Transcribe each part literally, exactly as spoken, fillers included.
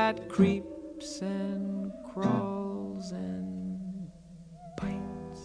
that creeps and crawls and bites.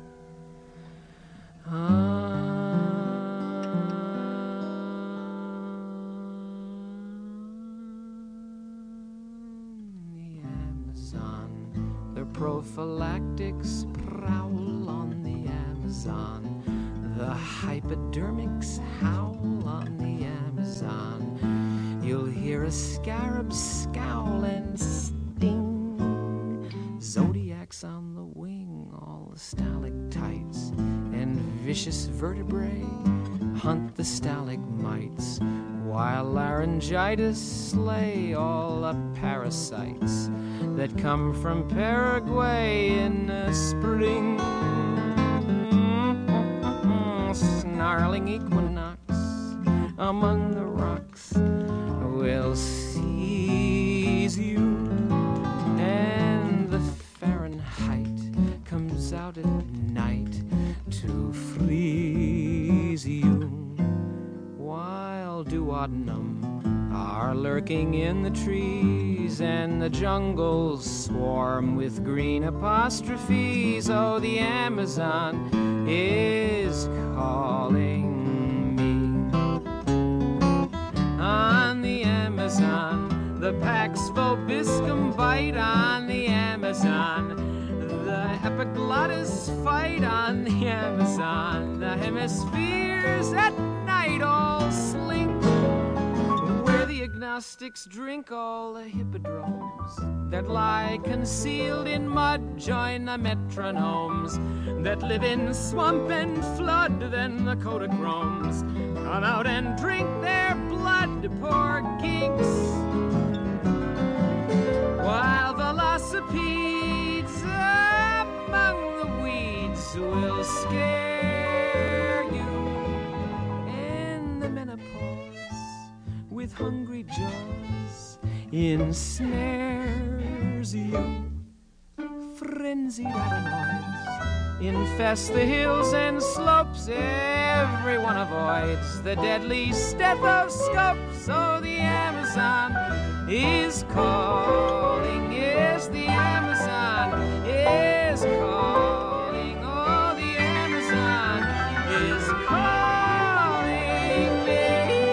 On the Amazon, the prophylactics prowl on the Amazon. The hypodermics howl on the Amazon. You'll hear a scarab scowl and sting. Zodiacs on the wing, all the stalactites and vicious vertebrae hunt the stalagmites, while laryngitis slay all the parasites that come from Paraguay in the spring. Snarling equinox among the rocks will seize you, and the Fahrenheit comes out at night to freeze you, while duodenum are lurking in the trees, and the jungles swarm with green apostrophes. Oh, the Amazon is calling me. On the Amazon, the Pax Vobiscum bite. On the Amazon, the epiglottis fight. On the Amazon, the hemispheres at night all slink, where the agnostics drink. All the hippodromes that lie concealed in mud join the metronomes that live in swamp and flood. Then the Kodachromes come out and drink their blood, poor geeks, while velocipedes among the weeds will scare you, and the menopause with hungry jaws ensnares you. Frenzied adenoids infest the hills and slopes. Everyone avoids the deadly stethoscope. So the Amazon is calling. Yes, the Amazon is calling. Oh, the Amazon is calling me.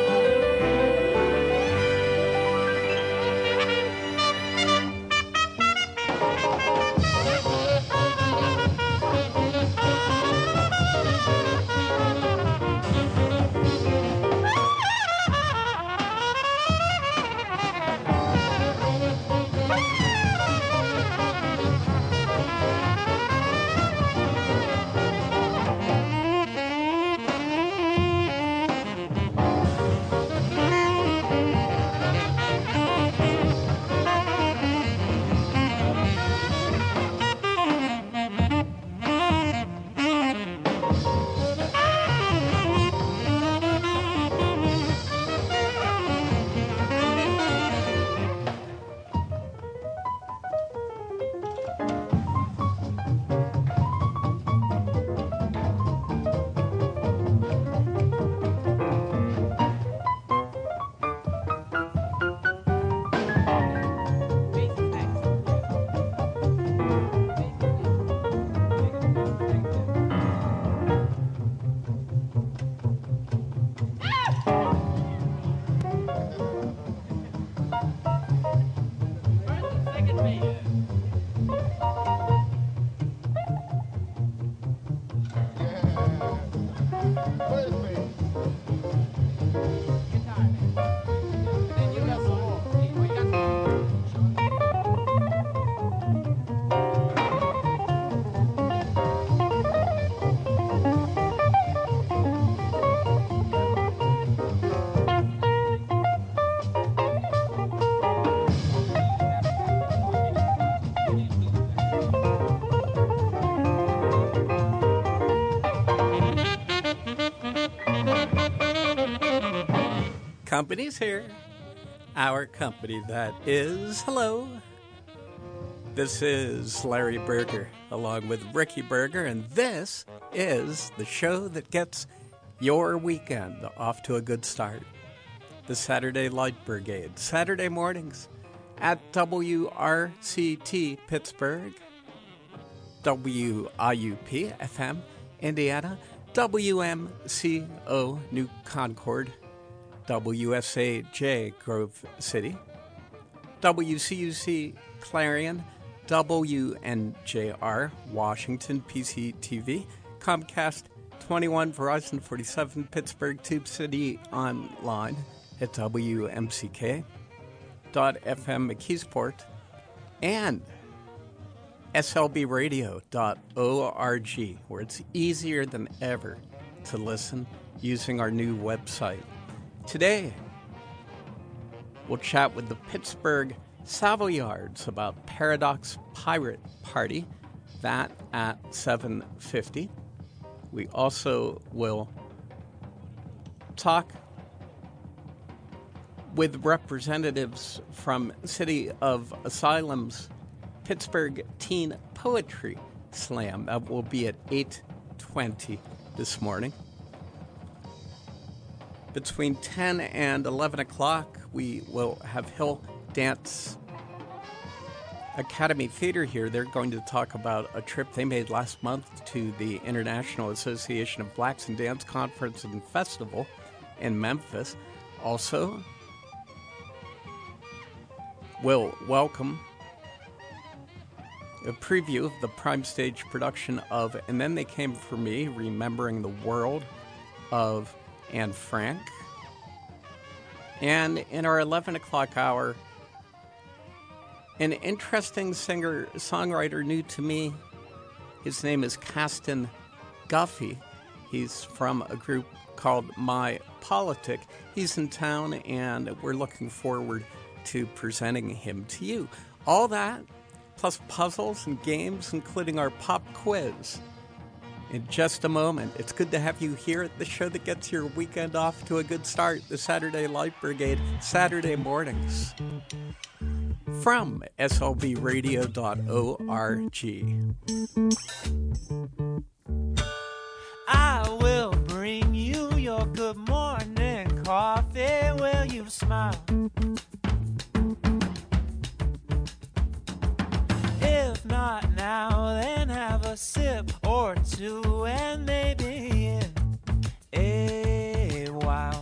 Company's here. Our company, that is. Hello. This is Larry Berger, along with Ricky Berger, and this is the show that gets your weekend off to a good start. The Saturday Light Brigade. Saturday mornings, at W R C T Pittsburgh, W I U P F M Indiana, W M C O New Concord, W S A J Grove City, W C U C Clarion, W N J R Washington P C T V, Comcast twenty-one, Verizon forty-seven, Pittsburgh, Tube City online at W M C K dot F M McKeesport, and S L B radio dot org, where it's easier than ever to listen using our new website. Today, we'll chat with the Pittsburgh Savoyards about Paradox Pirate Party, that at seven fifty. We also will talk with representatives from City of Asylum's Pittsburgh Teen Poetry Slam. That will be at eight twenty this morning. Between ten and eleven o'clock, we will have Hill Dance Academy Theater here. They're going to talk about a trip they made last month to the International Association of Blacks in Dance Conference and Festival in Memphis. Also, we'll welcome a preview of the Prime Stage production of And Then They Came For Me, Remembering the World of Anne Frank. And in our eleven o'clock hour, an interesting singer-songwriter new to me. His name is Caston Guffey. He's from a group called My Politic. He's in town, and we're looking forward to presenting him to you. All that, plus puzzles and games, including our pop quiz, in just a moment. It's good to have you here at the show that gets your weekend off to a good start, the Saturday Light Brigade, Saturday mornings, from S L B radio dot org. I will bring you your good morning coffee. Will you smile? If not now, then have a sip or two, and maybe in a while.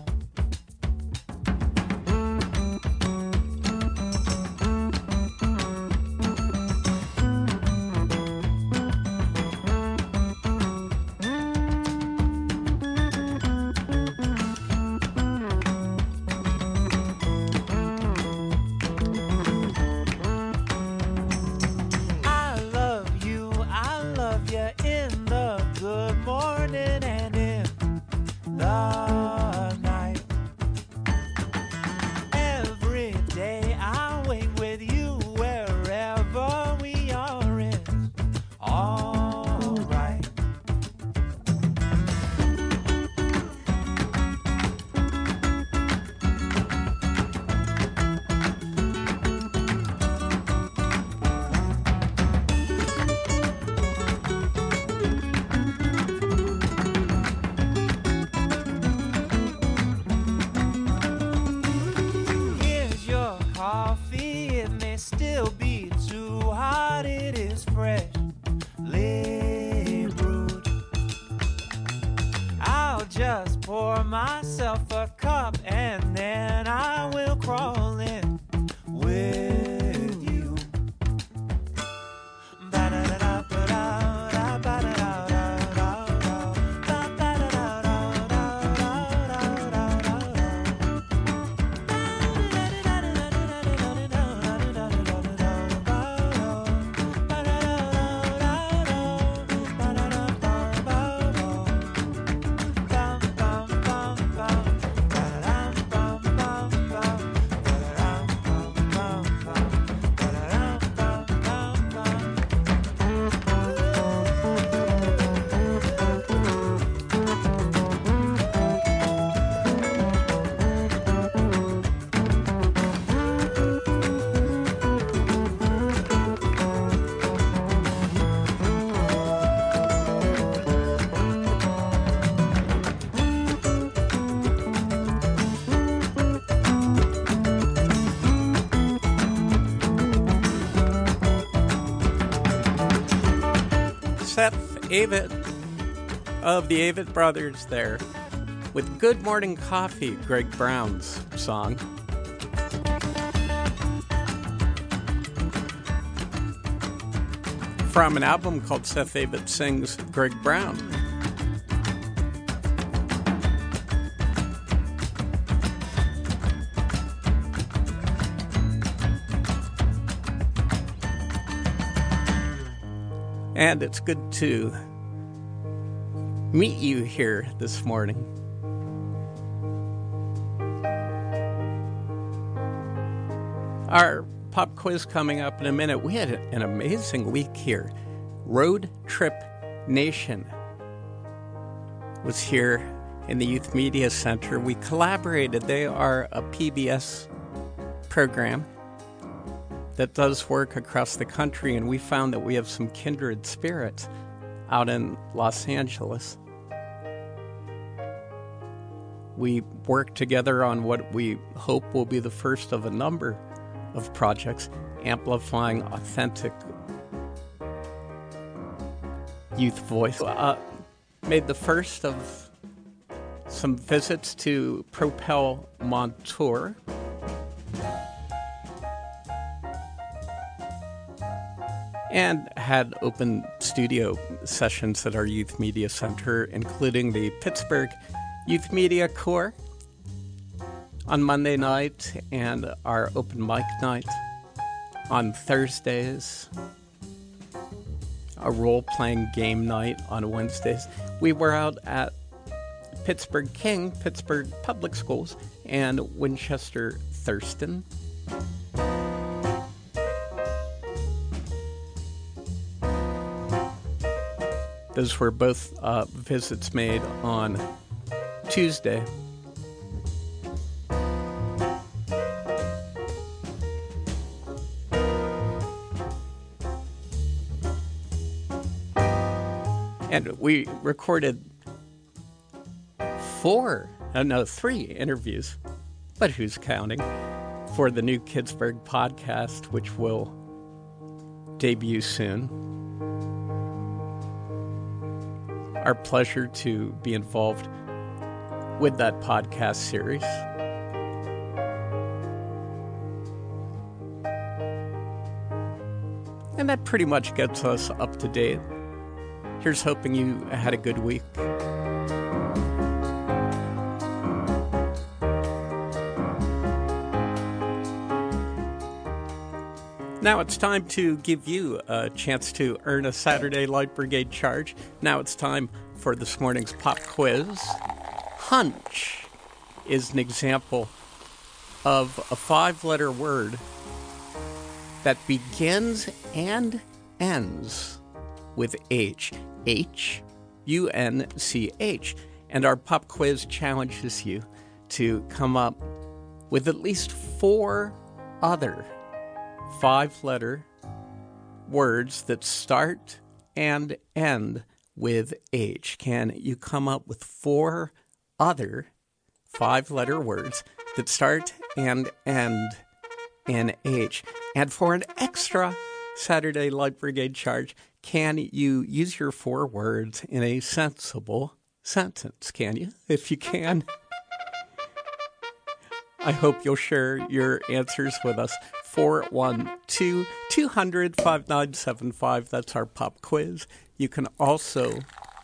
Seth Avett of the Avett Brothers there with Good Morning Coffee, Greg Brown's song. From an album called Seth Avett Sings Greg Brown. And it's good to meet you here this morning. Our pop quiz coming up in a minute. We had an amazing week here. Road Trip Nation was here in the Youth Media Center. We collaborated. They are a P B S program that does work across the country, and we found that we have some kindred spirits out in Los Angeles. We work together on what we hope will be the first of a number of projects amplifying authentic youth voice. Uh, made the first of some visits to Propel Montour. And had open studio sessions at our Youth Media Center, including the Pittsburgh Youth Media Corps on Monday night and our open mic night on Thursdays, a role-playing game night on Wednesdays. We were out at Pittsburgh King, Pittsburgh Public Schools, and Winchester Thurston. Those were both uh, visits made on Tuesday. And we recorded four, uh, no, three interviews, but who's counting, for the new Kidsburg podcast, which will debut soon. Our pleasure to be involved with that podcast series. And that pretty much gets us up to date. Here's hoping you had a good week. Now it's time to give you a chance to earn a Saturday Light Brigade charge. Now it's time for this morning's pop quiz. Hunch is an example of a five-letter word that begins and ends with H. H U N C H. And our pop quiz challenges you to come up with at least four other five-letter words that start and end with H. Can you come up with four other five-letter words that start and end in H? And for an extra Saturday Light Brigade charge, can you use your four words in a sensible sentence? Can you? If you can, I hope you'll share your answers with us. four one two, two hundred, five nine seven five. That's our pop quiz. You can also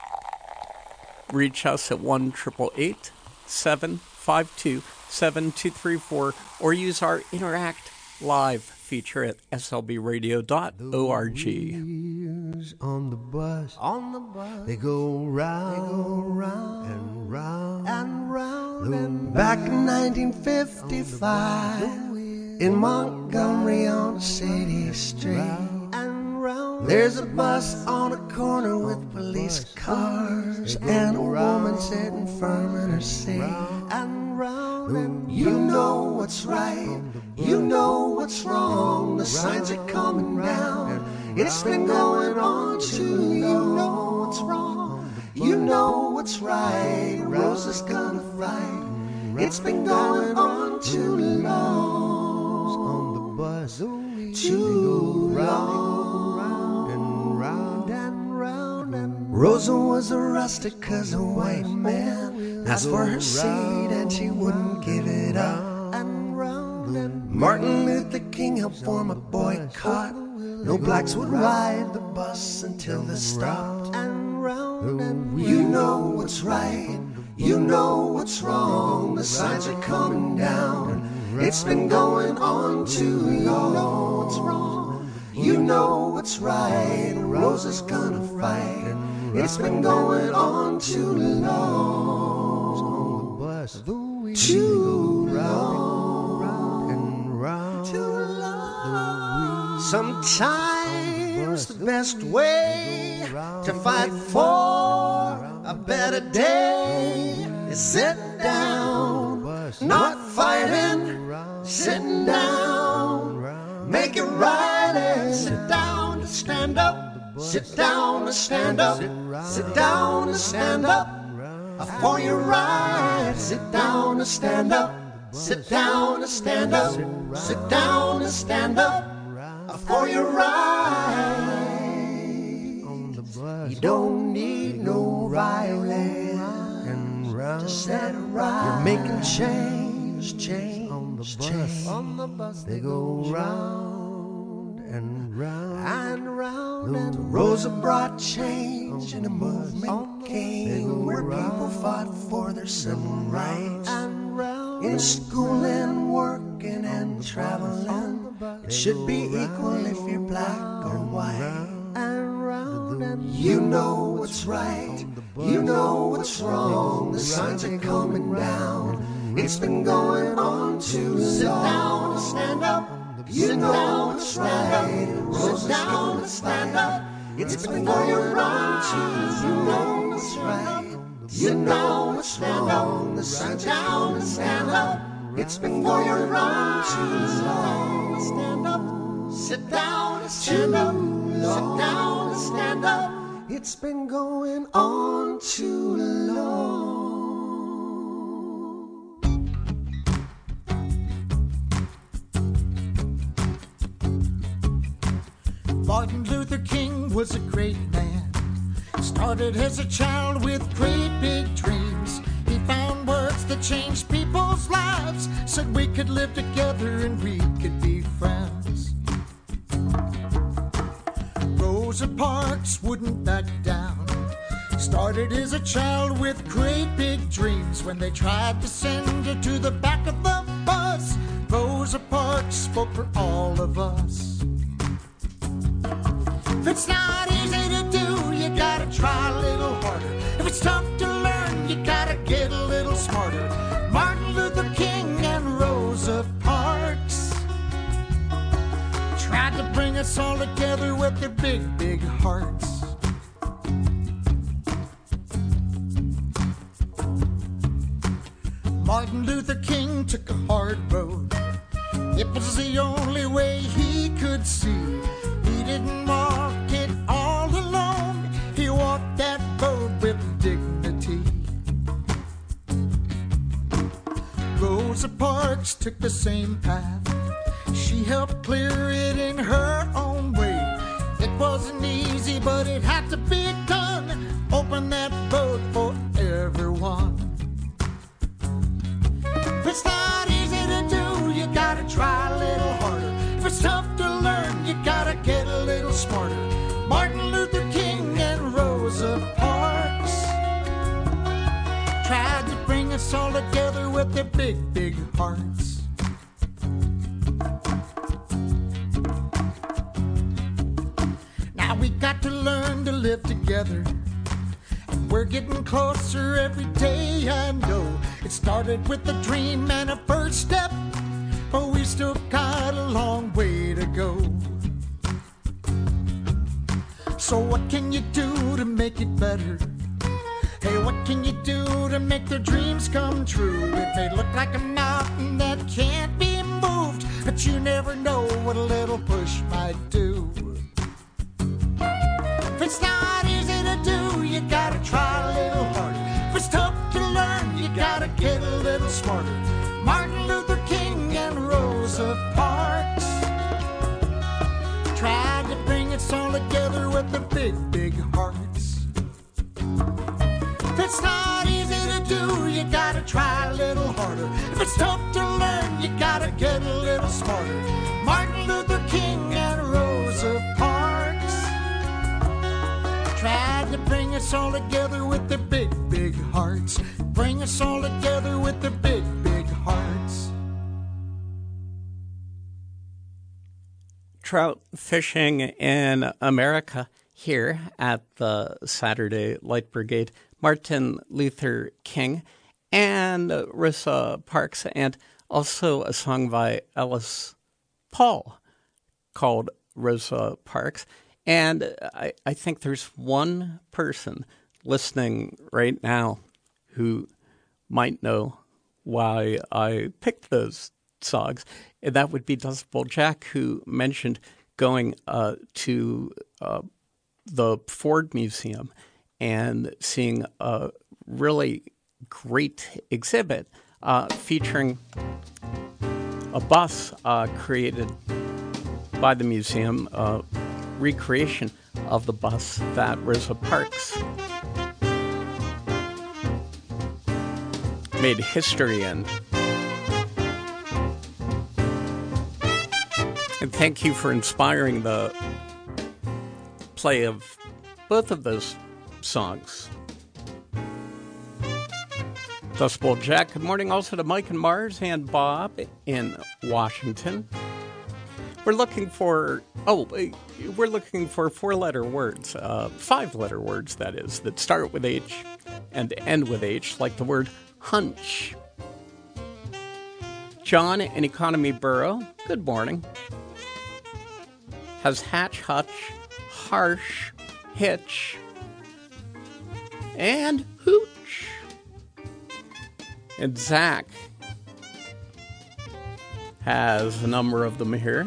reach us at one eight eight eight, seven five two, seven two three four or use our Interact Live feature at S L B radio dot org. On the bus, on the bus, they go round, they go round and round and round. And back in nineteen fifty-five, in Montgomery on City Street, and round, there's a bus on a corner with police cars and a woman sitting firm in her seat. And round, and you know what's right, you know what's wrong. The signs are coming down. It's been going on too. You know what's wrong, you know what's right. Rosa's gonna fight. It's been going on too long. On the bus, too long. Round and round and round. Rosa was a rustic 'cause a white man asked for her seat and she wouldn't give it up. Martin Luther King helped form a boycott. No blacks would ride the bus until they stopped. You know what's right, you know what's wrong. The signs are coming down. It's been going on too long. You know what's wrong, you know what's right. Rosa's gonna fight. It's been going on too long. Too long. Too long. Sometimes the best way to fight for a better day is sitting down, not fighting, sitting down. Make it right and sit down and stand up. Sit down and stand up. Sit down and stand up for your right. Sit down and stand up. Sit down and stand up. Sit down and stand up for your right. You don't need no Riley and round. Just set it right. You're making change, change on the bus. On the bus they go round and round and round. And Rosa brought change in a movement came where people fought for their civil rights. In school and working and traveling, it should be equal if you're black or white. You know what's right, you know what's wrong. The signs are coming down. It's been going on too long. Sit down and stand up. You know what's right. Sit down and stand up. It's been going on too long. You know what's right. You know what's wrong. The signs down and stand up. It's been going on too long. Stand up. Sit down and stand up. Sit down and stand up. It's been going on too long. Martin Luther King was a great man. Started as a child with great big dreams. He found words that changed people's lives. Said we could live together and we could be friends. Rosa Parks wouldn't back down. Started as a child with great big dreams. When they tried to send her to the back of the bus, Rosa Parks spoke for all of us. If it's not easy to do, you gotta try a little harder. If it's tough to learn, you gotta get a little smarter. Martin Luther King and Rosa Parks tried to bring us all together with their big, big hearts. Martin Luther King took a hard road. It was the only way he could see. He didn't walk it all alone. He walked that road with dignity. Rosa Parks took the same path. She helped clear it in her own way. It wasn't easy, but it had to be done. Open that road for everyone. If it's not easy to do, you gotta try a little harder. If it's tough to learn, you gotta get a little smarter. Martin Luther King and Rosa Parks tried to bring us all together with their big, big hearts. Now we got to learn to live together. We're getting closer every day, I know. It started with a dream and a first step, but we still got a long way to go. So what can you do to make it better? Hey, what can you do to make their dreams come true? It may look like a mountain that can't be moved, but you never know what a little push might do. If it's not easy to do, you gotta try a little harder. If it's tough to learn, you gotta get a little smarter. Martin Luther King and Rosa Parks tried to bring us all together with their big, big hearts. smarter. Martin Luther King and Rosa Parks tried to bring us all together with their big, big hearts. Bring us all together with their big, big hearts. Trout fishing in America here at the Saturday Light Brigade. Martin Luther King and Rosa Parks, and also a song by Ellis Paul called Rosa Parks. And I, I think there's one person listening right now who might know why I picked those songs. And that would be Dust Bowl Jack, who mentioned going uh, to uh, the Ford Museum and seeing a really great exhibit uh, featuring a bus uh, created by the museum, uh, recreation of the bus that Rosa Parks made history in. And thank you for inspiring the play of both of those songs. Dust Bowl Jack, good morning also to Mike and Mars and Bob in Washington. We're looking for, oh, we're looking for four-letter words, uh, five-letter words, that is, that start with H and end with H, like the word hunch. John in Economy Borough, good morning. Has hatch, hutch, harsh, hitch, and hooch. And Zach has a number of them here.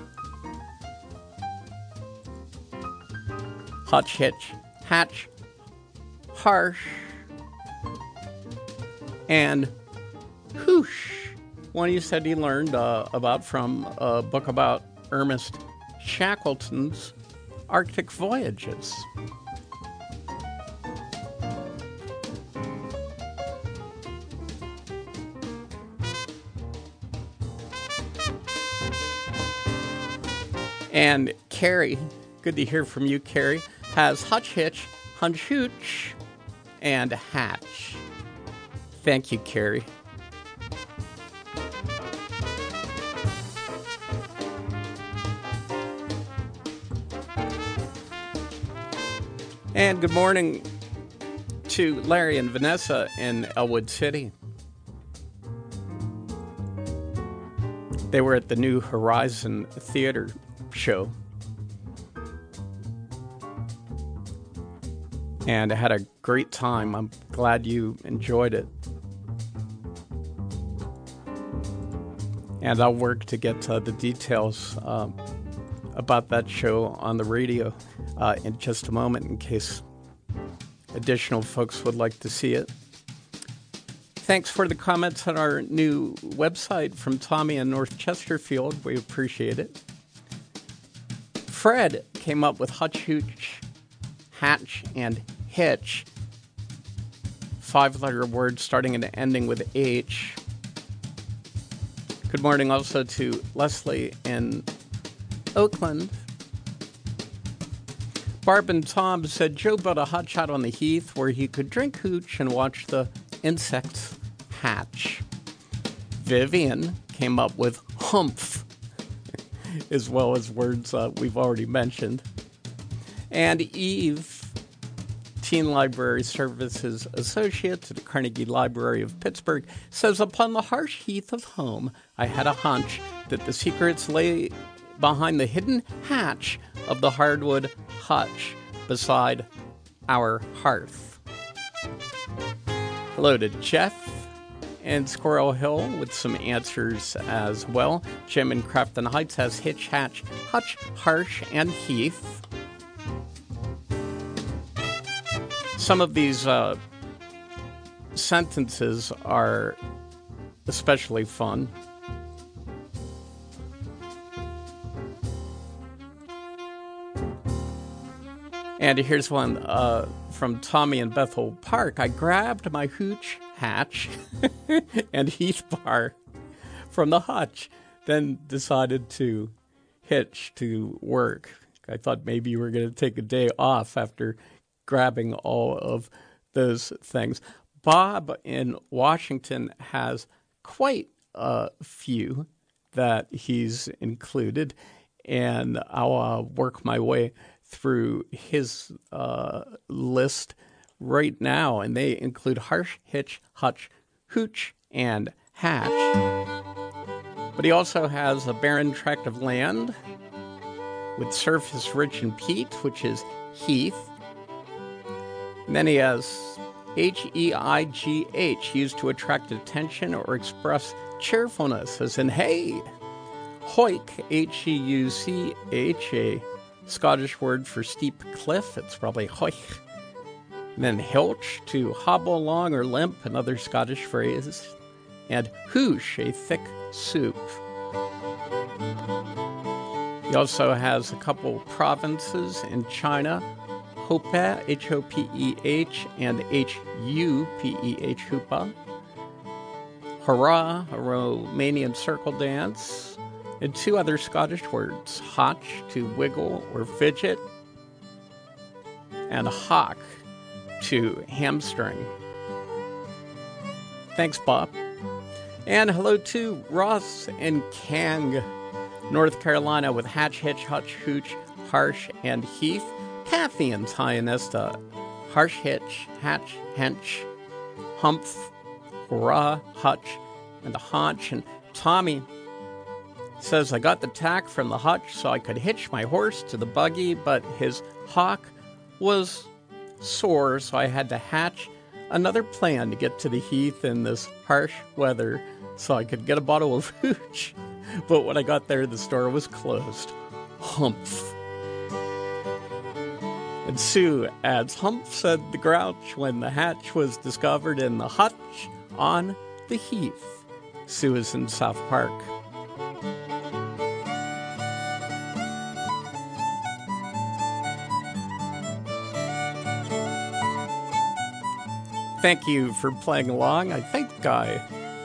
Hutch, hitch, hatch, harsh, and hoosh. One you said he learned uh, about from a book about Ernest Shackleton's Arctic voyages. And Carrie, good to hear from you, Carrie, has hutch, hitch, hunch, hooch, and hatch. Thank you, Carrie. And good morning to Larry and Vanessa in Elwood City. They were at the New Horizon Theater show. And I had a great time. I'm glad you enjoyed it. And I'll work to get uh, the details um, about that show on the radio uh, in just a moment in case additional folks would like to see it. Thanks for the comments on our new website from Tommy in North Chesterfield. We appreciate it. Fred came up with hutch, hooch, hatch, and hitch. Five-letter words starting and ending with H. Good morning also to Leslie in Oakland. Barb and Tom said Joe built a hutch out on the heath where he could drink hooch and watch the insects hatch. Vivian came up with humph, as well as words uh, we've already mentioned. And Eve, Teen Library Services Associate at the Carnegie Library of Pittsburgh, says, upon the harsh heath of home, I had a hunch that the secrets lay behind the hidden hatch of the hardwood hutch beside our hearth. Hello to Jeff and Squirrel Hill with some answers as well. Jim in Crafton Heights has hitch, hatch, hutch, harsh, and heath. Some of these uh, sentences are especially fun. And here's one uh, from Tommy in Bethel Park. I grabbed my hooch, hatch, and heath bar from the hutch. then decided to hitch to work. I thought maybe you were going to take a day off after grabbing all of those things. Bob in Washington has quite a few that he's included, and I'll uh, work my way through his uh, list right now, and they include Harsh, Hitch, Hutch, Hooch, and Hatch. But he also has a barren tract of land with surface rich in peat, which is heath. And then he has H E I G H, used to attract attention or express cheerfulness, as in hey. Hoik, H E U C H, a Scottish word for steep cliff. It's probably hoik. And then hilch, to hobble along or limp, another Scottish phrase. And hoosh, a thick soup. He also has a couple provinces in China, Hope, H O P E H, and H U P E H, Hupa. Hurrah, a Romanian circle dance. And two other Scottish words, hotch, to wiggle or fidget, and hock, to hamstring. Thanks, Bob. And hello to Ross in Kang, North Carolina, with Hatch, Hitch, Hutch, Hooch, Harsh, and Heath. Kathy in Tionesta, Harsh, Hitch, Hatch, Hench, Humph, Hurrah, Hutch, and a Haunch. And Tommy says, I got the tack from the hutch so I could hitch my horse to the buggy, but his hock was sore, so I had to hatch another plan to get to the heath in this harsh weather so I could get a bottle of hooch. But when I got there, the store was closed. Humph. And Sue adds, Humph, said the grouch when the hatch was discovered in the hutch on the heath. Sue is in South Park. Thank you for playing along. I think I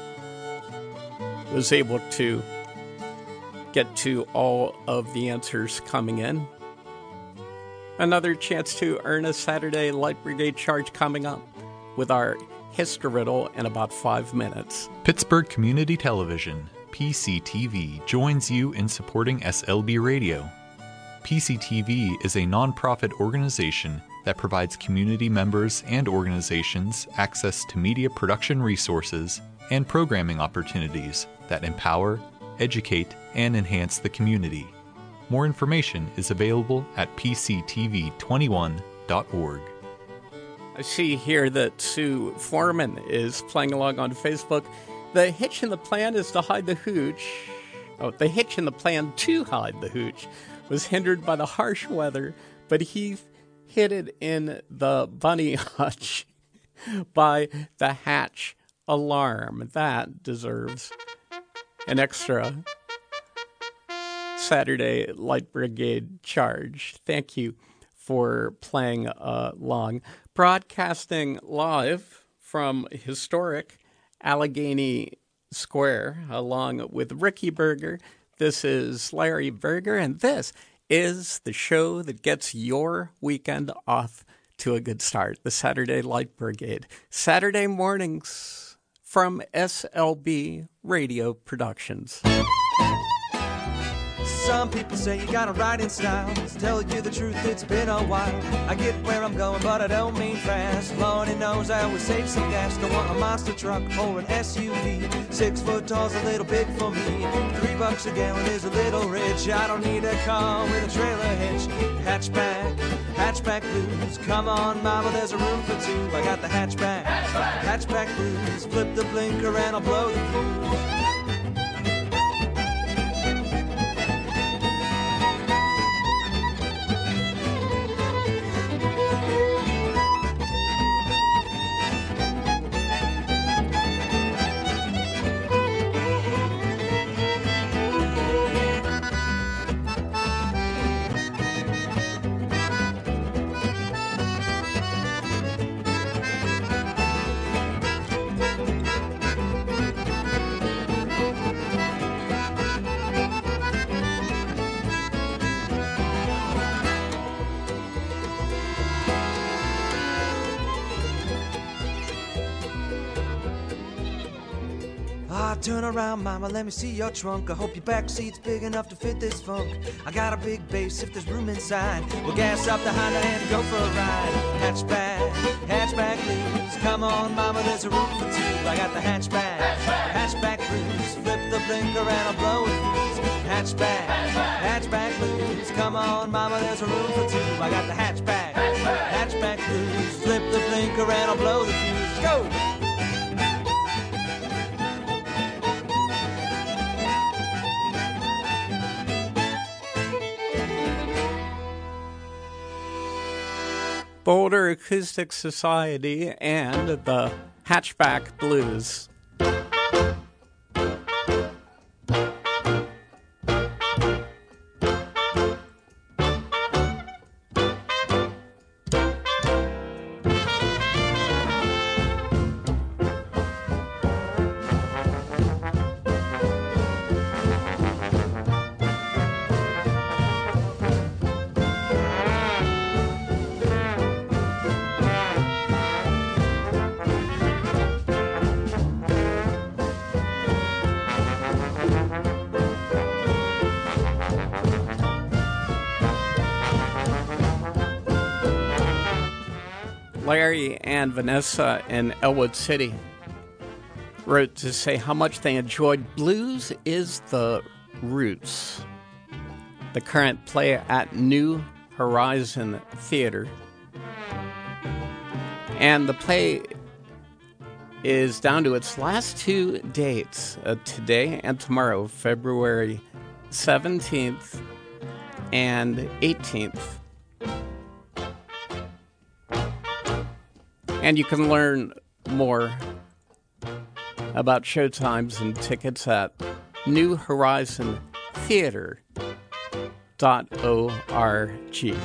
was able to get to all of the answers coming in. Another chance to earn a Saturday Light Brigade charge coming up with our History Riddle in about five minutes. Pittsburgh Community Television, P C T V, joins you in supporting S L B Radio. P C T V is a nonprofit organization that provides community members and organizations access to media production resources and programming opportunities that empower, educate, and enhance the community. More information is available at p c t v twenty-one dot org. I see here that Sue Foreman is playing along on Facebook. The hitch in the plan is to hide the hooch. Oh, the hitch in the plan to hide the hooch was hindered by the harsh weather, but he hid it in the bunny hutch by the hatch alarm. That deserves an extra Saturday Light Brigade charge. Thank you for playing along. Broadcasting live from historic Allegheny Square, along with Ricky Berger. This is Larry Berger, and this is the show that gets your weekend off to a good start, the Saturday Light Brigade. Saturday mornings from S L B Radio Productions. Some people say you gotta ride in style. To tell you the truth, it's been a while. I get where I'm going, but I don't mean fast. Lord knows I always save some gas. Don't want a monster truck or an S U V. Six foot tall's a little big for me. Three bucks a gallon is a little rich. I don't need a car with a trailer hitch. Hatchback, hatchback blues. Come on, mama, there's a room for two. I got the hatchback, hatchback, hatchback blues. Flip the blinker and I'll blow the fuse. Ah, turn around, mama, let me see your trunk. I hope your back seat's big enough to fit this funk. I got a big bass if there's room inside. We'll gas up the Honda and go for a ride. Hatchback, hatchback blues. Come on, mama, there's a room for two. I got the hatchback, hatchback blues. Flip the blinker and I'll blow a fuse. Hatchback, hatchback blues. Come on, mama, there's a room for two. I got the hatchback, hatchback blues. Flip the blinker and I'll blow the fuse. Go! Boulder Acoustic Society and the Hatchback Blues. Larry and Vanessa in Elwood City wrote to say how much they enjoyed Blues is the Roots, the current play at New Horizon Theater. And the play is down to its last two dates, uh, today and tomorrow, February seventeenth and eighteenth. And you can learn more about showtimes and tickets at new horizon theater dot org.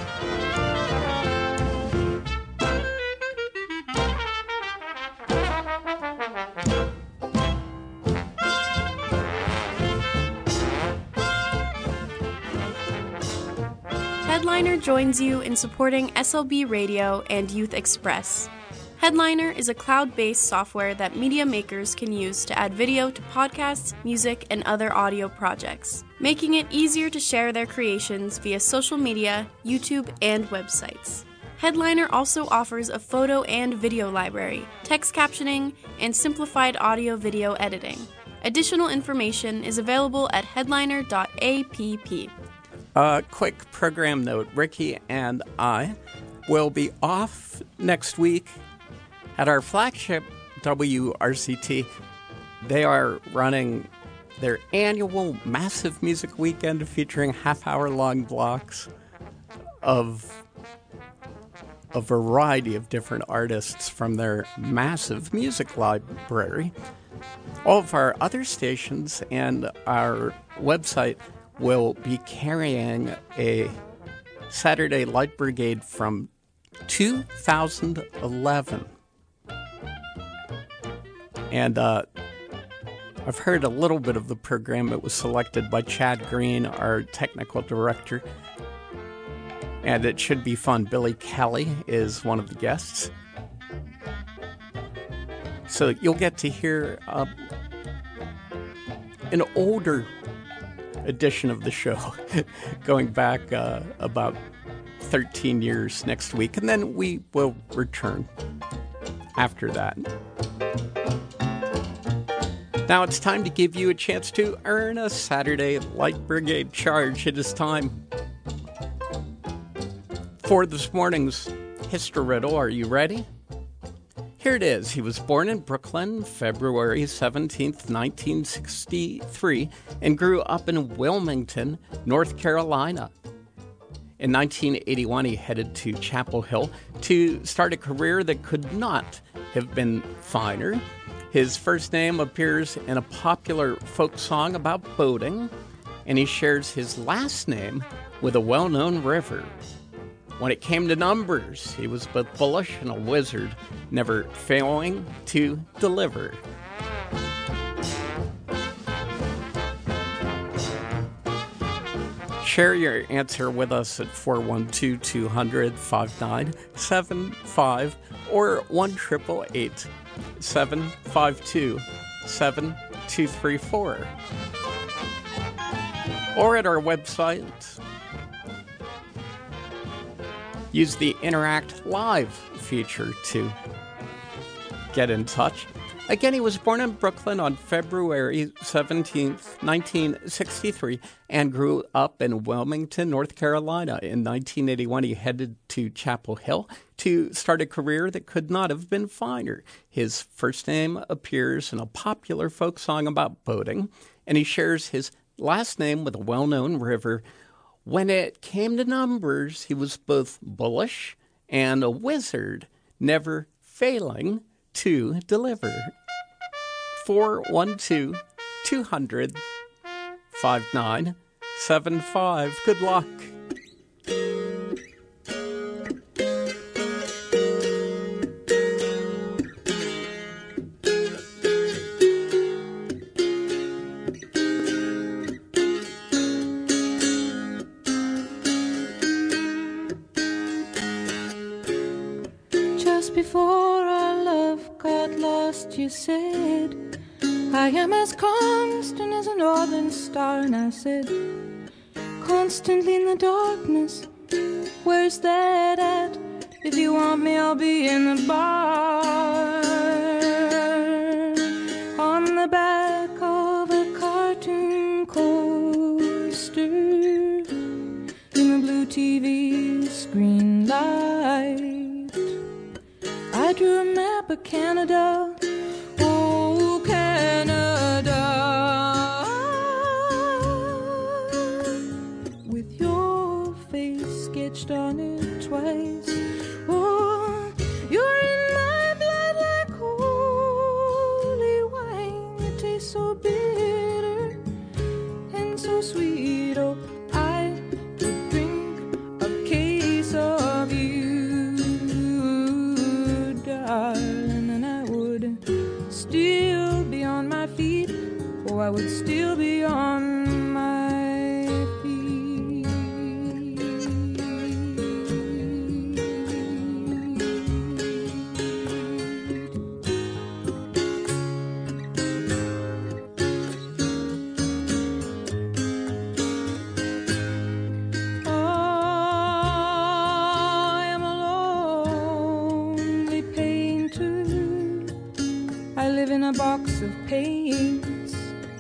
Headliner joins you in supporting S L B Radio and Youth Express. Headliner is a cloud-based software that media makers can use to add video to podcasts, music, and other audio projects, making it easier to share their creations via social media, YouTube, and websites. Headliner also offers a photo and video library, text captioning, and simplified audio-video editing. Additional information is available at headliner dot app. A quick program note, Ricky and I will be off next week at our flagship W R C T. They are running their annual massive music weekend featuring half-hour-long blocks of a variety of different artists from their massive music library. All of our other stations and our website will be carrying a Saturday Light Brigade from two thousand eleven. And uh, I've heard a little bit of the program. It was selected by Chad Green, our technical director. And it should be fun. Billy Kelly is one of the guests. So you'll get to hear uh, an older edition of the show, going back uh, about thirteen years next week. And then we will return after that. Now it's time to give you a chance to earn a Saturday Light Brigade charge. It is time for this morning's History Riddle. Are you ready? Here it is. He was born in Brooklyn, February seventeenth, nineteen sixty-three, and grew up in Wilmington, North Carolina. In nineteen eighty-one, he headed to Chapel Hill to start a career that could not have been finer. His first name appears in a popular folk song about boating, and he shares his last name with a well-known river. When it came to numbers, he was both bullish and a wizard, never failing to deliver. Share your answer with us at four one two, two hundred, five nine seven five or one eight eight eight, seven five two, seven two three four. Or at our website, use the Interact Live feature to get in touch. Again, he was born in Brooklyn on February seventeenth, nineteen sixty-three, and grew up in Wilmington, North Carolina. In nineteen eighty-one, he headed to Chapel Hill to start a career that could not have been finer. His first name appears in a popular folk song about boating, and he shares his last name with a well-known river. When it came to numbers, he was both bullish and a wizard, never failing to deliver. four one two, two hundred, five nine seven five. Good luck. Just before our love got lost, you said, I am as constant as a northern star. And I said, constantly in the darkness, where's that at? If you want me, I'll be in the bar. On the back of a cartoon coaster, in the blue T V screen light, I drew a map of Canada. Oh, Canada, with your face sketched on it twice. Oh, you're in my blood like holy wine. It tastes so bitter and so sweet. Oh, I could drink a case of you, darling, and I would still be on my feet. Oh, I would still be on my feet. Oh, I am a lonely painter. I live in a box of paints.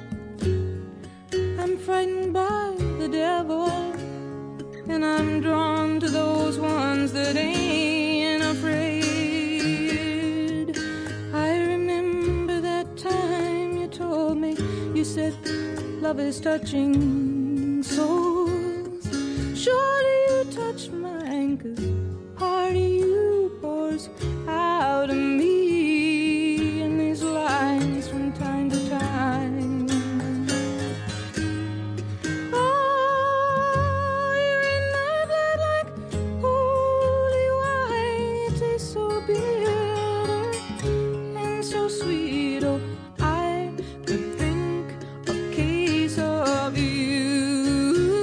I'm frightened by the devil, and I'm drawn to those ones that ain't afraid. I remember that time you told me, you said, love is touching souls. Surely you touched mine, 'cause part of you pours out of me. Lines from time to time. Oh, you're in my blood like holy wine. It tastes so bitter and so sweet. Oh, I could drink a case of you,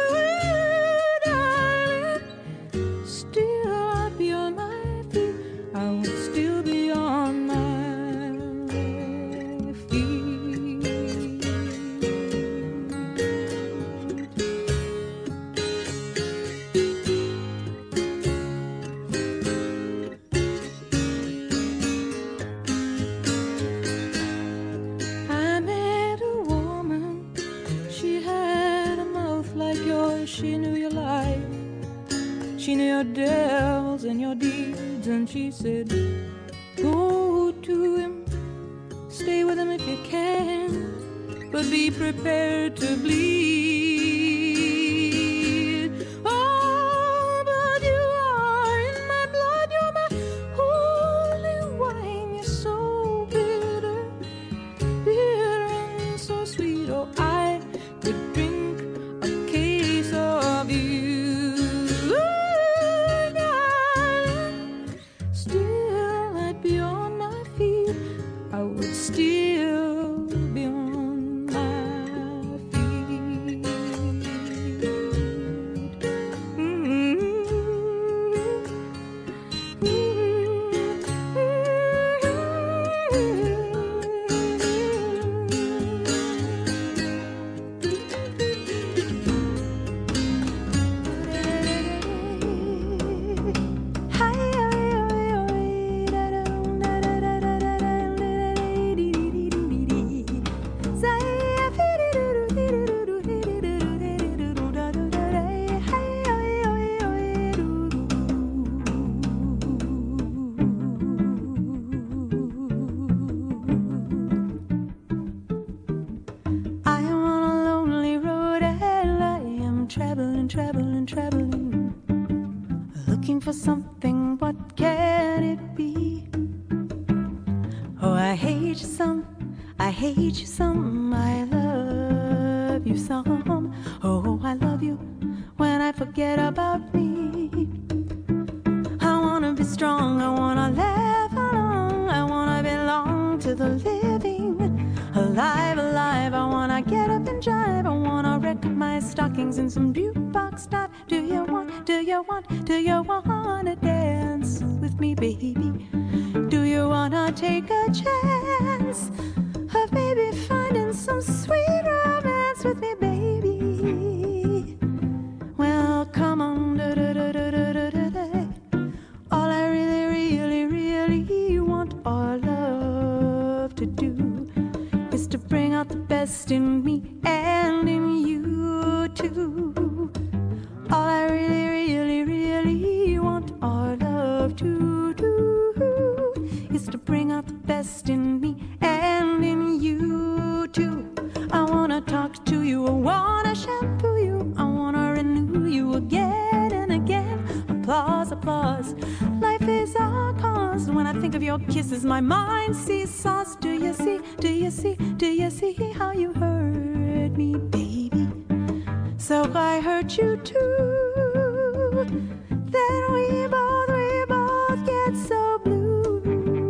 darling. Still I'd be on my feet. I would still be on my she knew your life, she knew your devils and your deeds, and she said, go to him, stay with him if you can, but be prepared to bleed. Oh, but you are in my blood, you're my holy wine. You're so bitter, bitter and so sweet. Oh, I could drink a case of you, darling. Still I'd be on my feet, I would still be on my feet. for something, what can it be? Oh, I hate you some, I hate you some, I love you some. Oh, I love you when I forget about me. I wanna be strong, I wanna laugh along, I wanna belong to the living. Alive, alive, I wanna get up and jive, I wanna wreck my stockings in some jukebox stop. Do you want, do you want, do you wanna dance with me, baby? Do you wanna take a chance of maybe finding some sweet romance with me, baby? Well, come on, da da da da da da da. All I really, really, really want our love to do is to bring out the best in me and in you too. All I really, really, really want our love to do is to bring out the best in me and in you too. I wanna talk to you, I wanna shampoo you, I wanna renew you again and again. Applause, applause, life is our cause. When I think of your kisses, my mind sees sauce. Do you see, do you see, do you see how you hurt me, baby? So I hurt you too. Then we both, we both get so blue.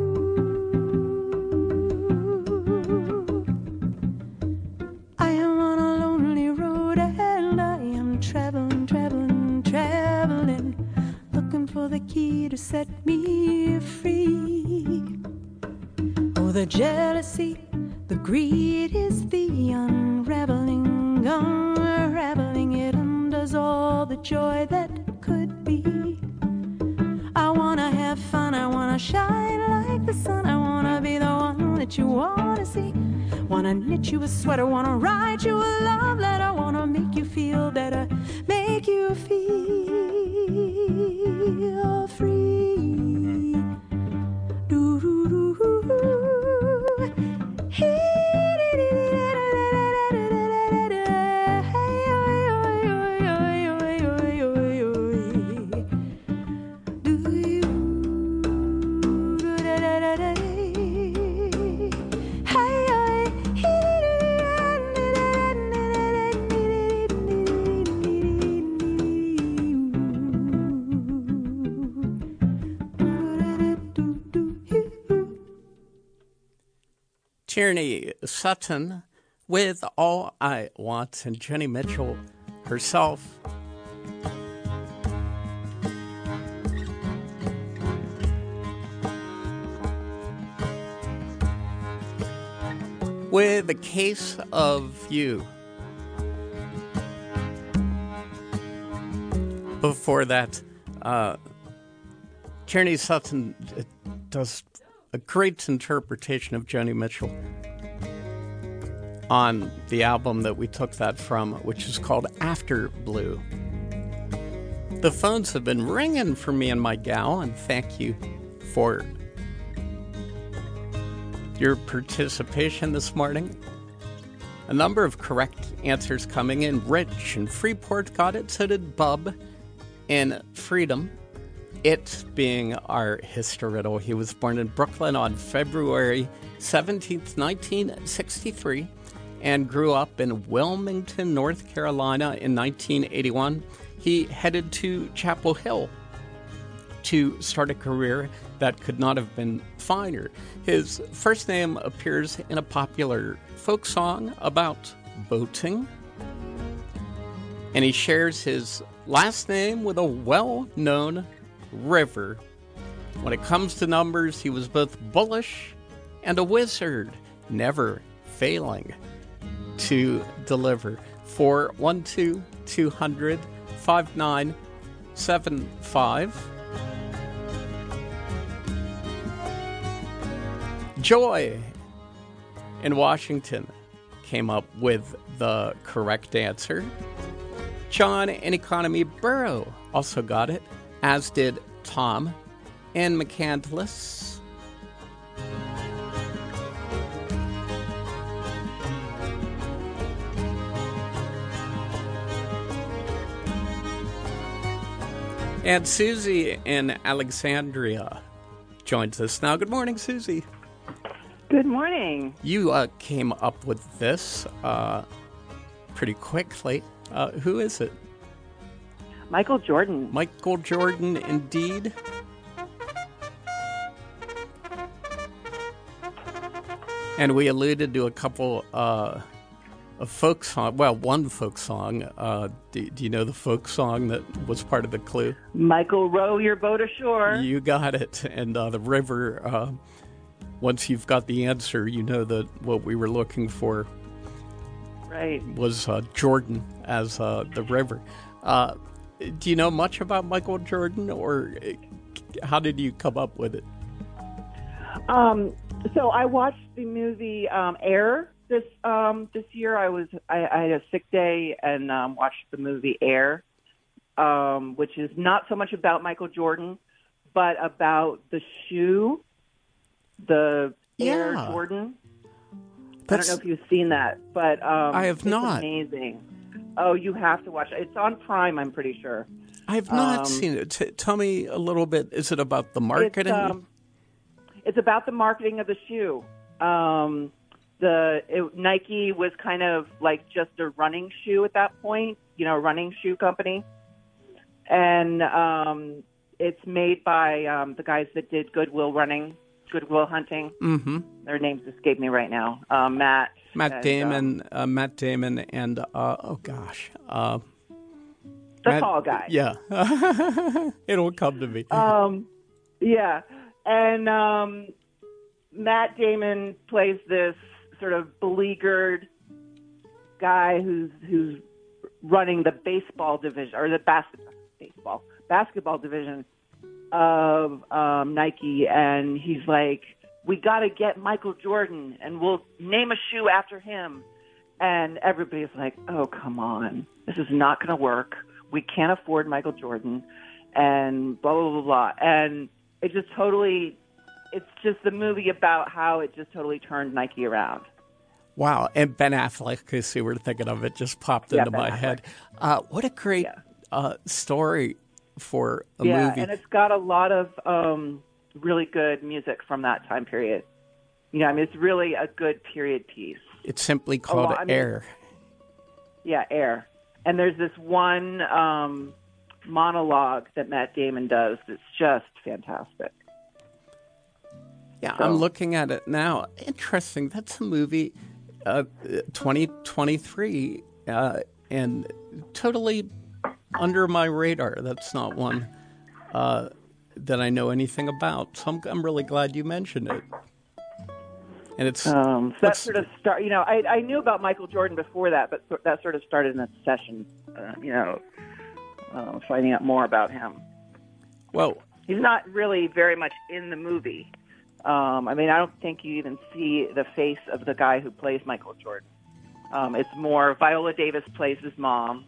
I am on a lonely road and I am traveling, traveling, traveling, looking for the key to set me free. Oh, the jealousy, the greed is the unraveling, unraveling. It undoes all the joy that could be. I wanna have fun, I wanna shine like the sun, I wanna be the one that you wanna see. Wanna knit you a sweater, wanna write you a love letter, wanna make you feel better, make you feel free. Do do do do. Tierney Sutton with All I Want, and Jenny Mitchell herself. With A Case of You. Before that, uh, Tierney Sutton does a great interpretation of Joni Mitchell on the album that we took that from, which is called After Blue. The phones have been ringing for me and my gal, and thank you for your participation this morning. A number of correct answers coming in. Rich in Freeport got it, so did Bub in Freedom. It being our historiddle. He was born in Brooklyn on February seventeenth, nineteen sixty-three, and grew up in Wilmington, North Carolina in nineteen eighty-one. He headed to Chapel Hill to start a career that could not have been finer. His first name appears in a popular folk song about boating, and he shares his last name with a well-known river. When it comes to numbers, he was both bullish and a wizard, never failing to deliver. four one two, two hundred, five nine seven five. Joy in Washington came up with the correct answer. John in Economy Borough also got it, as did Tom in McCandless. And Susie in Alexandria joins us now. Good morning, Susie. Good morning. You uh, came up with this uh, pretty quickly. Uh, who is it? Michael Jordan. Michael Jordan, indeed. And we alluded to a couple uh, of folk song. Well, one folk song. Uh, do, do you know the folk song that was part of the clue? Michael, row your boat ashore. You got it. And uh, the river. Uh, once you've got the answer, you know that what we were looking for. Right. Was uh, Jordan as uh, the river. Uh, do you know much about Michael Jordan, or how did you come up with it? Um. So I watched the movie um, Air this um, this year. I was I, I had a sick day and um, watched the movie Air, um, which is not so much about Michael Jordan, but about the shoe, the yeah. Air Jordan. That's, I don't know if you've seen that, but um, I have it's not. Amazing. Oh, you have to watch it. It's on Prime, I'm pretty sure. I have not um, seen it. T- tell me a little bit. Is it about the marketing? It's, um, it's about the marketing of the shoe. Um, the it, Nike was kind of like just a running shoe at that point, you know, a running shoe company. And um, it's made by um, the guys that did Goodwill Running, Goodwill Hunting. Mm-hmm. Their names escape me right now. Uh, Matt. Matt and, Damon, um, uh, Matt Damon, and uh, oh gosh, uh, the Matt, tall guy. Yeah, it'll come to me. Um, yeah, and um, Matt Damon plays this sort of beleaguered guy who's who's running the baseball division or the basketball baseball basketball division of um, Nike, and he's like, we got to get Michael Jordan, and we'll name a shoe after him. And everybody's like, oh, come on. This is not going to work. We can't afford Michael Jordan, and blah, blah, blah, blah. And it just totally, it's just the movie about how it just totally turned Nike around. Wow. And Ben Affleck, because we were thinking of it, just popped Yeah, into Ben my Affleck. head. Uh, what a great Yeah. uh, story for a yeah, movie. and it's got a lot of um, really good music from that time period. You know, I mean, it's really a good period piece. It's simply called lot- I mean- Air. Yeah, Air. And there's this one um, monologue that Matt Damon does that's just fantastic. Yeah, So- I'm looking at it now. Interesting. That's a movie, uh, twenty twenty-three, uh, and totally under my radar. That's not one uh, that I know anything about. So I'm, I'm really glad you mentioned it. And it's Um, so that what's- sort of start. You know, I, I knew about Michael Jordan before that, but so- that sort of started an obsession. Uh, you know, uh, finding out more about him. well, He's not really very much in the movie. Um, I mean, I don't think you even see the face of the guy who plays Michael Jordan. Um, it's more Viola Davis plays his mom,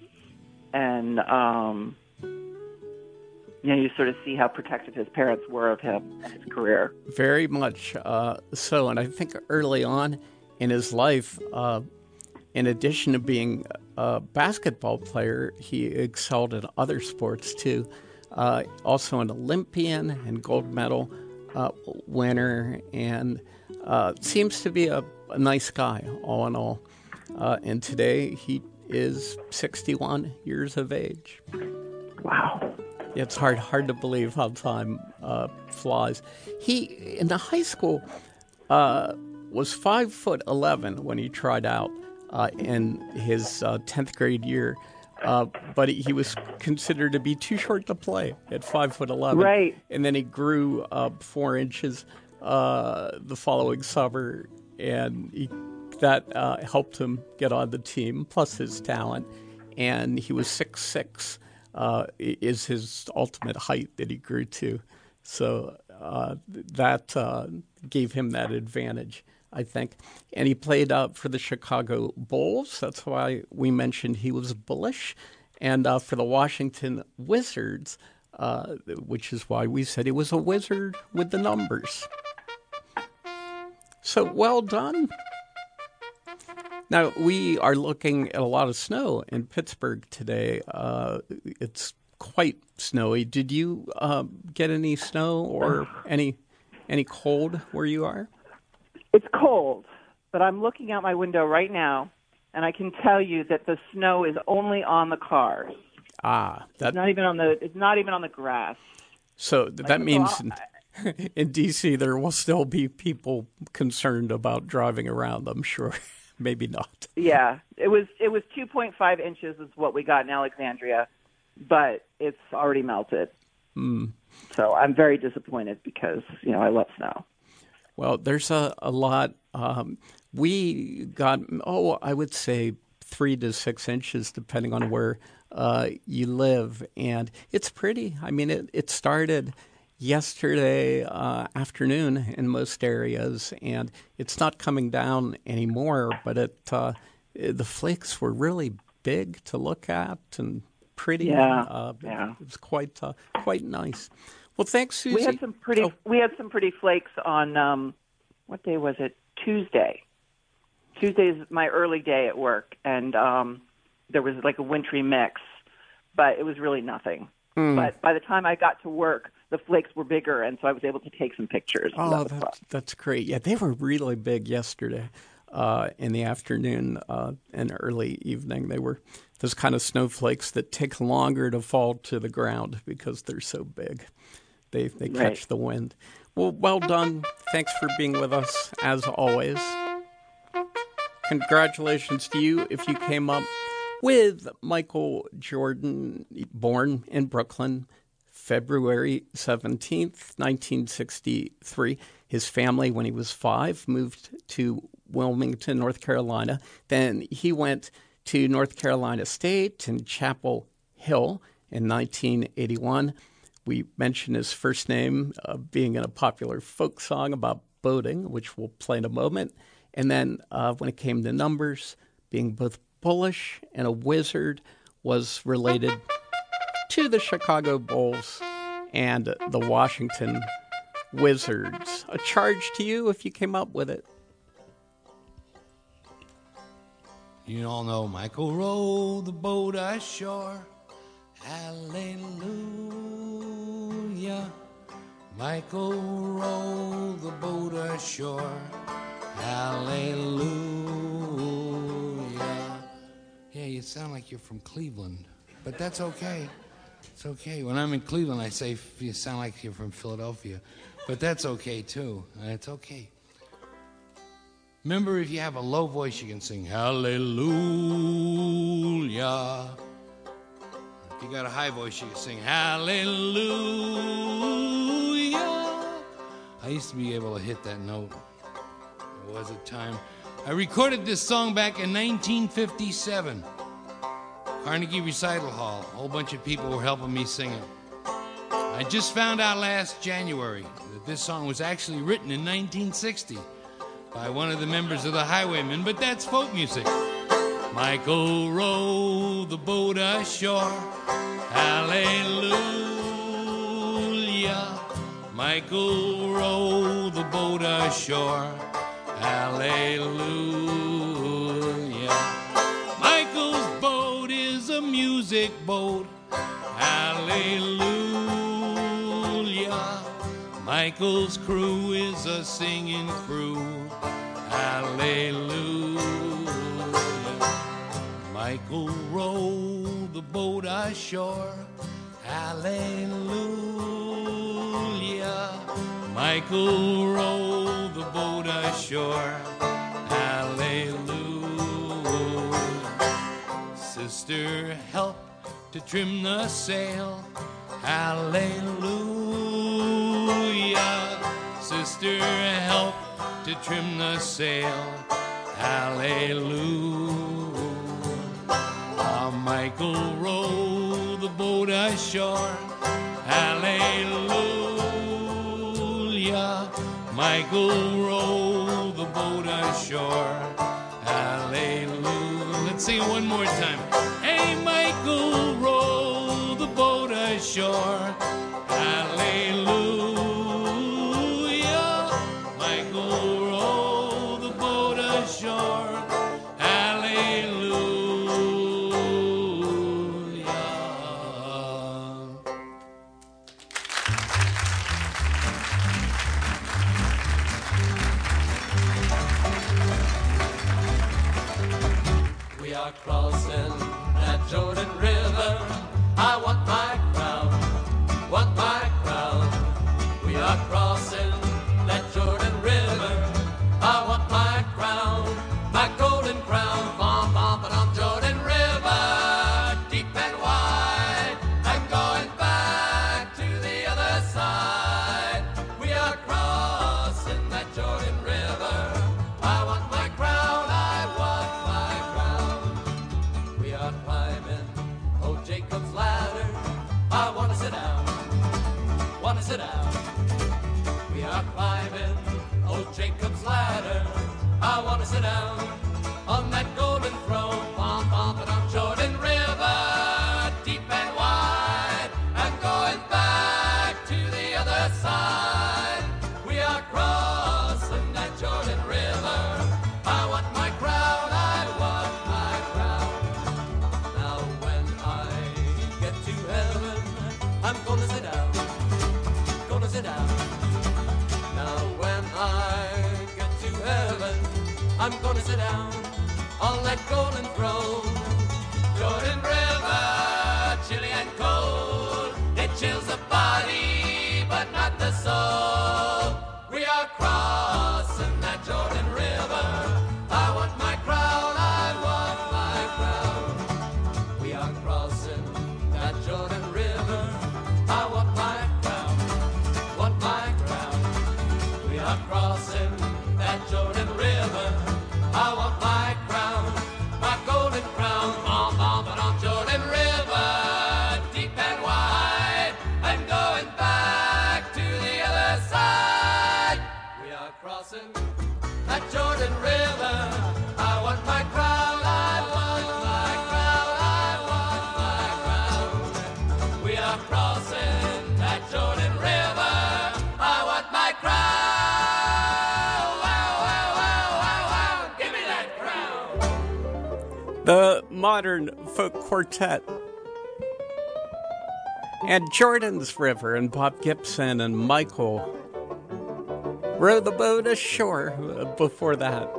and um, you know, you sort of see how protective his parents were of him and his career. very much uh, so. And I think early on in his life, uh, in addition to being a basketball player, he excelled in other sports too. Uh, also an Olympian and gold medal uh, winner, and uh, seems to be a, a nice guy, all in all. Uh, and today he is sixty-one years of age. Wow. It's hard hard to believe how time uh, flies. He, in the high school, uh, was five foot eleven when he tried out uh, in his uh, tenth grade year, uh, but he was considered to be too short to play at five foot eleven. Right. And then he grew up four inches uh, the following summer, and he, that uh, helped him get on the team. Plus his talent, and he was six six. Uh, is his ultimate height that he grew to. So uh, that uh, gave him that advantage, I think. And he played uh, for the Chicago Bulls. That's why we mentioned he was bullish. And uh, for the Washington Wizards, uh, which is why we said he was a wizard with the numbers. So well done. Now, we are looking at a lot of snow in Pittsburgh today. Uh, it's quite snowy. Did you uh, get any snow or any any cold where you are? It's cold, but I'm looking out my window right now, and I can tell you that the snow is only on the cars. Ah, that, it's not even on the. It's not even on the grass. So that like, means so in, in D C there will still be people concerned about driving around. I'm sure, maybe not. Yeah, it was it was two point five inches is what we got in Alexandria, but it's already melted. Mm. So I'm very disappointed because you know I love snow. Well, there's a, a lot. Um, we got, oh, I would say three to six inches, depending on where uh, you live. And it's pretty. I mean, it, it started yesterday uh, afternoon in most areas, and it's not coming down anymore. But it uh, the flakes were really big to look at and pretty. Yeah, uh, yeah. It was quite uh, quite nice. Well, thanks, Susie. We had some pretty. Oh. We had some pretty flakes on um, what day was it? Tuesday. Tuesday is my early day at work, and um, there was like a wintry mix, but it was really nothing. Mm. But by the time I got to work, the flakes were bigger, and so I was able to take some pictures. Oh, that that's, that's great. Yeah, they were really big yesterday uh, in the afternoon uh, and early evening. They were those kind of snowflakes that take longer to fall to the ground because they're so big. They they catch right. the wind. Well, well done. Thanks for being with us, as always. Congratulations to you if you came up with Michael Jordan, born in Brooklyn, February seventeenth, nineteen sixty-three. His family, when he was five, moved to Wilmington, North Carolina. Then he went to North Carolina State and Chapel Hill in nineteen eighty-one. We mentioned his first name uh, being in a popular folk song about boating, which we'll play in a moment. And then uh, when it came to numbers, being both bullish and a wizard was related to the Chicago Bulls and the Washington Wizards. A charge to you if you came up with it. You all know Michael rowed the boat ashore. Hallelujah. Michael rowed the boat ashore. Hallelujah. Yeah, you sound like you're from Cleveland, but that's okay. It's okay. When I'm in Cleveland, I say you sound like you're from Philadelphia, but that's okay too. It's okay. Remember, if you have a low voice, you can sing Hallelujah. If you got a high voice, you can sing Hallelujah. I used to be able to hit that note. It was a time. I recorded this song back in nineteen fifty-seven. Carnegie Recital Hall. A whole bunch of people were helping me sing it. I just found out last January that this song was actually written in nineteen sixty by one of the members of the Highwaymen, but that's folk music. Michael rowed the boat ashore. Hallelujah. Michael rowed the boat ashore. Hallelujah. Michael's boat is a music boat. Hallelujah. Michael's crew is a singing crew. Hallelujah. Michael rowed the boat ashore. Hallelujah. Michael rowed the boat ashore. Hallelujah. Sister, help to trim the sail. Hallelujah. Sister, help to trim the sail. Hallelujah. Ah, Michael rowed the boat ashore. Hallelujah. Michael rowed the boat ashore. Hallelujah. Let's sing it one more time. Hey, Michael rowed the boat ashore. Hallelujah. Michael rowed the boat ashore. Hallelujah. are climbing old Jacob's ladder. I want to sit down on that golden throne, bum, bumping on Jordan River, deep and wide. I'm going back to the other side. We are crossing that Jordan River. I want my crown, I want my crown. Now when I get to heaven, I'm gonna sit down, gonna sit down. Now when I get to heaven, I'm gonna sit down on that golden throne. Jordan River, chilly and cold, it chills the body, but not the soul. We are crossing that Jordan River. I want my crown, I want my crown. We are crossing that Jordan River. I want my crown, want my crown. We are crossing that Jordan River. I want my crown, my golden crown, bum, bumping on Jordan River, deep and wide. I'm going back to the other side. We are crossing that Jordan River. I want my crown, I want my crown, I want my crown. We are crossing that Jordan River. I want my crown. The Modern Folk Quartet, and Jordan's River, and Bob Gibson and Michael row the boat ashore before that.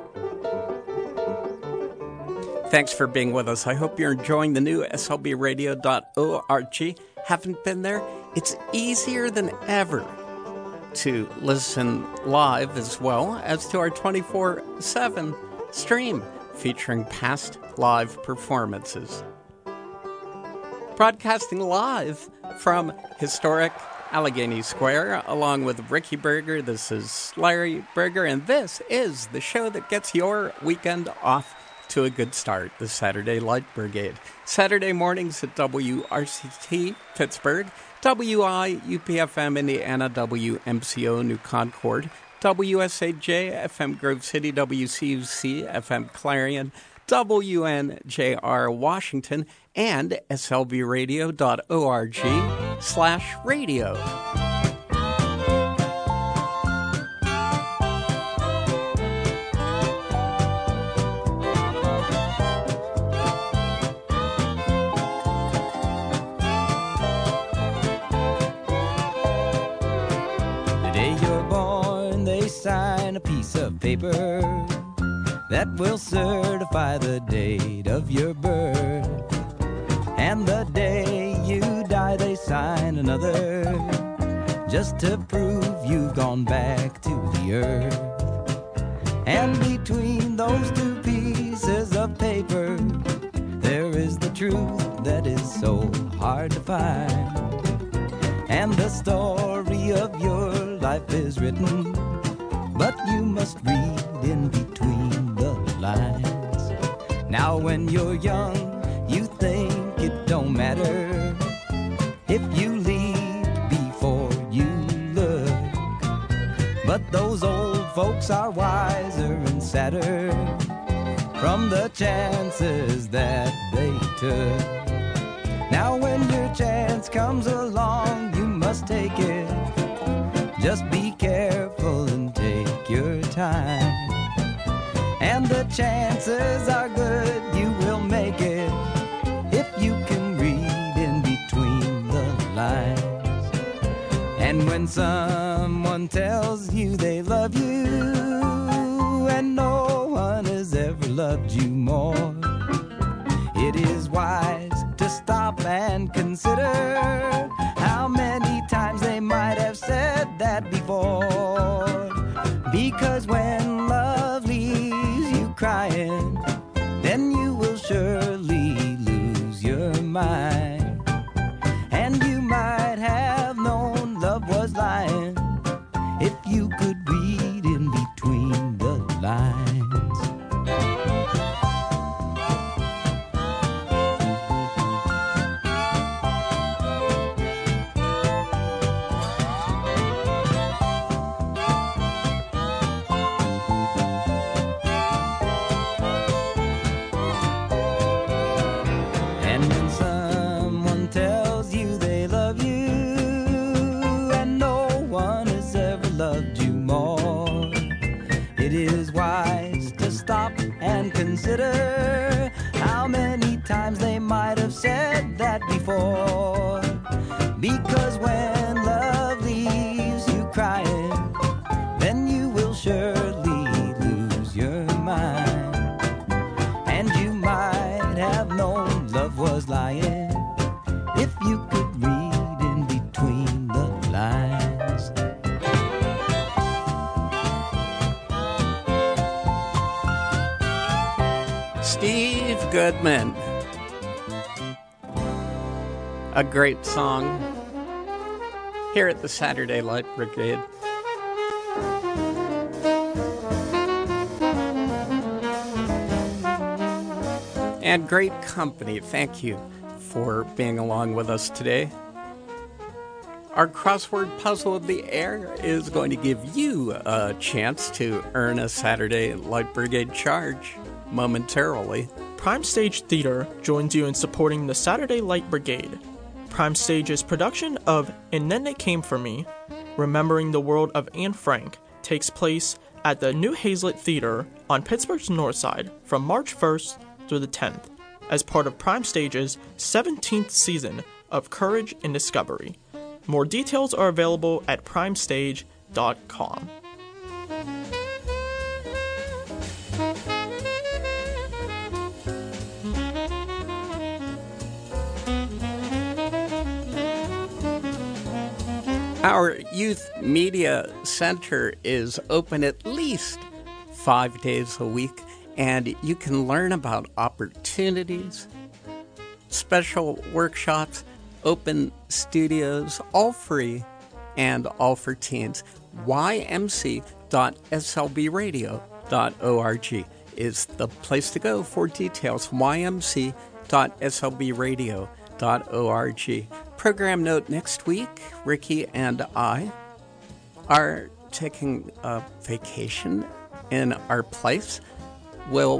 Thanks for being with us. I hope you're enjoying the new S L B radio dot org. Haven't been there? It's easier than ever to listen live as well as to our twenty-four seven stream featuring past live performances. Broadcasting live from historic Allegheny Square, along with Ricky Berger. This is Larry Berger, and this is the show that gets your weekend off to a good start, the Saturday Light Brigade. Saturday mornings at W R C T Pittsburgh, W I U P F M Indiana, W M C O New Concord, W S A J F M Grove City, W C U C F M Clarion, W N J R Washington, and S L B radio dot org slash radio. The day you're born, they sign a piece of paper that will certify the date of your birth. And the day you die, they sign another, just to prove you've gone back to the earth. And between those two pieces of paper, there is the truth that is so hard to find. And the story of your life is written, but you must read in between the lines. Now when you're young, you think it don't matter if you lead before you look. But those old folks are wiser and sadder from the chances that they took. Now when your chance comes along, you must take it. Just be careful and take your time. And the chances are good you will make it if you can read in between the lines. And when someone tells you they love you and no one has ever loved you more, it is wise to stop and consider how many times they might have said that before. Because when love leaves you crying, then you will surely lose your mind. And you might have known love was lying if you could read in between the lines. more. It is wise to stop and consider how many times they might have said that before. Because when love leaves you crying, then you will surely lose your mind. And you might have known love was lying if you could read in between the lines. Steve Goodman. A great song here at the Saturday Light Brigade. And great company. Thank you for being along with us today. Our crossword puzzle of the air is going to give you a chance to earn a Saturday Light Brigade charge momentarily. Prime Stage Theater joins you in supporting the Saturday Light Brigade. Prime Stage's production of And Then They Came For Me, Remembering the World of Anne Frank, takes place at the New Hazlitt Theater on Pittsburgh's North Side from March first through the tenth, as part of Prime Stage's seventeenth season of Courage and Discovery. More details are available at primestage dot com. Our Youth Media Center is open at least five days a week, and you can learn about opportunities, special workshops, open studios, all free and all for teens. y m c dot s l b radio dot org is the place to go for details. y m c dot s l b radio dot org. Program note: next week, Ricky and I are taking a vacation in our place. We'll